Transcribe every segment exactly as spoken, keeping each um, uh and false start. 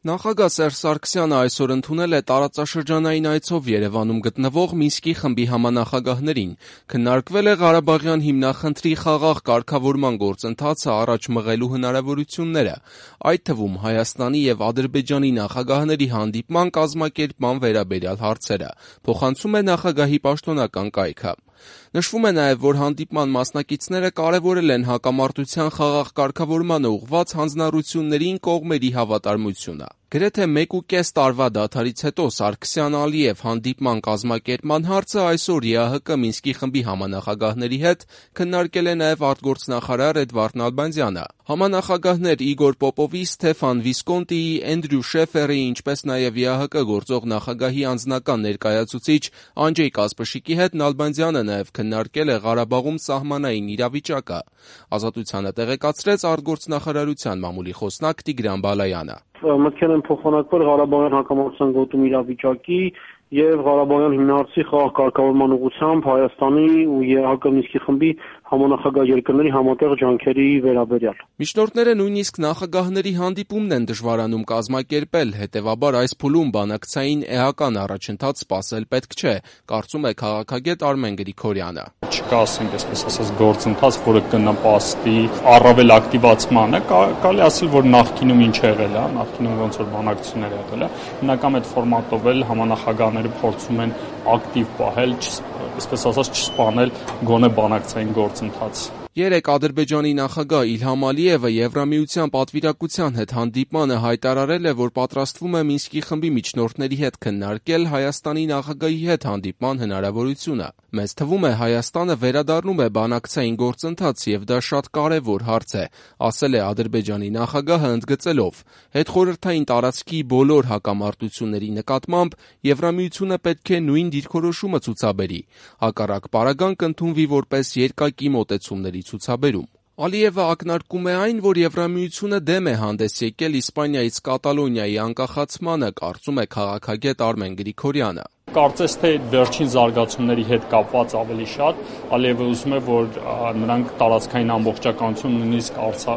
Նախագահ Սերժ Սարգսյանը այսօր ընդունել է տարածաշրջանային այցով Երևանում գտնվող Մինսկի խմբի համանախագահներին։ Քննարկվել է Ղարաբաղյան հիմնախնդրի խաղաղ կարգավորման գործընթացը առաջ մղելու հնարավորությունները, այդ թվում Հայաստանի և Ադրբեջանի նախագահների հանդիպման կազմակերպման վերաբերյալ հարցերը, փոխանցում է նախագահի պաշտոնական կայքը։ Նշվում է նաև, որ հանդիպման մասնակիցները կարևորել են հակամարտության խաղաղ կարգավորմանը ուղղված հանձնառություններին կողմերի հավատարմությունը։ Գրեթե մեկ ու կես տարվա դադարից հետո Սարգսյան-Ալիև հանդիպման կազմակերպման հարցը այսօր ԵԱՀԿ Մինսկի խմբի համանախագահների հետ քննարկել է նաև արտգործնախարար Էդվարդ Նալբանդյանը։ Համանախագահներ Իգոր Պոպովի, Ստեֆան Վիսկոնտիի, Էնդրյու Շեֆերի, ինչպես նաև ԵԱՀԿ գործող նախագահի անձնական ներկայացուցիչ Անջեյ Կասպշիկի հետ Նալբանդյանը նաև քննարկել է Ղարաբաղում սահմանային իրավիճակը։ Ազատությանը տեղեկացրեց արտգործնախարարության մամուլի խոսնակ Տիգրան Բալայանը։ Մտքեր են փոխանակվել Ղարաբաղյան հակամարտության գոտում իրավիճակի եւ Ղարաբաղյան հիմնարարցի խաղաղ կարգավորման ուղղությամբ Հայաստանի ու ԵԱՀԿ Մինսկի խմբի համանախագահ երկրների համատեղ ջանքերի վերաբերյալ։ Միջնորդները նույնիսկ նախագահների հանդիպումն են դժվարանում կազմակերպել, հետևաբար այս փուլում բանակցային էական առաջընթաց սպասել պետք չէ, կարծում է քաղաքագետ Արմեն Գրիգորյանը։ Չկա, ասենք, այսպես ասած, գործընթաց, որը կնպաստի առավել ակտիվացմանը, կարելի ասել, որ նախկինում ինչ եղել է, նախկինում ոնց որ բանակցություններ եղել է, հիմնական այդ ֆորմատով էլ համանախագահները փորձում են ակտիվ պահել, այսպես ասած, չսպանել գոնե բանակցային գործընթաց։ Երեկ Ադրբեջանի նախագահ Իլհամ Ալիևը Եվրամիության պատվիրակության հետ հանդիպմանը հայտարարել է, որ պատրաստվում է Մինսկի խմբի միջնորդների հետ քննարկել Հայաստանի նախագահի հետ հանդիպման հնարավորությունը։ Մեզ թվում է Հայաստանը վերադառնում է բանակցային գործընթաց և դա շատ կարևոր հարց է, ասել է Ադրբեջանի նախագահը ընդգծելով. հետխորհրդային տարածքի բոլոր հակամարտությունների նկատմամբ Եվրամիությունը պետք է նույն դիրքորոշումը ցուցաբերի, հակառակ պարագան կընդունվի որպես երկակի մոտեցումների ցուցաբերում։ Ալիևը ակնարկում է այն, որ Եվրամիությունը դեմ է հանդես եկել Իսպանիայից Կատալոնիայի անկախացմանը, կարծում է քաղաքագետ Արմեն Գրիգորյանը։ Կարծես թե վերջին զարգացումների հետ կապված ավելի շատ Ալիևը ուզում է, որ նրանք տարածքային ամբողջականություն նույնիսկ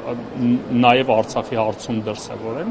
նաև Արցախի հարցում դրսևորեն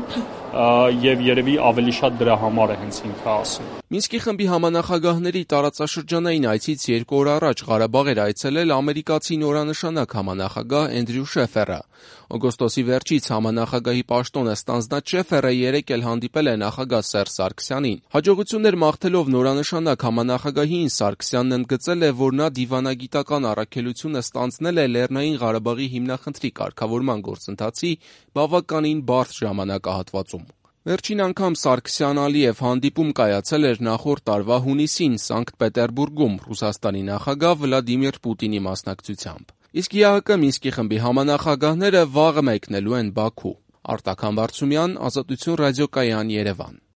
եւ երևի ավելի շատ դրա համար է հենց ինքը ասում։ Մինսկի խմբի համանախագահների տարածաշրջանային այցից երկու օր առաջ Ղարաբաղ էր այցելել ամերիկացի նորանշանակ համանախագահ Էնդրյու Շեֆերը։ Օգոստոսի վերջից համանախագահի պաշտոնը ստանձնած Շեֆերը երեկ էլ հանդիպել է նախագահ Սերժ Սարգսյանին։ Հաջողություններ մաղթելով նորանշանակ համանախագահին Սարգսյանն ընդգծել է, որ նա դիվանագիտական առաքելությունը ստանձնել է Լեռնային Ղարաբաղի հիմնախնդրի կարգավորման գործընթացի բավականին բարդ ժամանակահատվածում։ Վերջին անգամ Սարգսյան-Ալիև հանդիպում կայացել էր նախորդ տարվա հունիսին Սանկտ Պետերբուրգում Ռուսաստանի նախագահ Վլադիմիր Պուտինի մասնակցությամբ։ Իսկ ԵԱՀԿ Մինսկի խմբի համանախագահները վաղը մեկնելու են Բաքու։ Արտակ Համբարձումյան, Ազատություն ռադիոկայան, Երևան։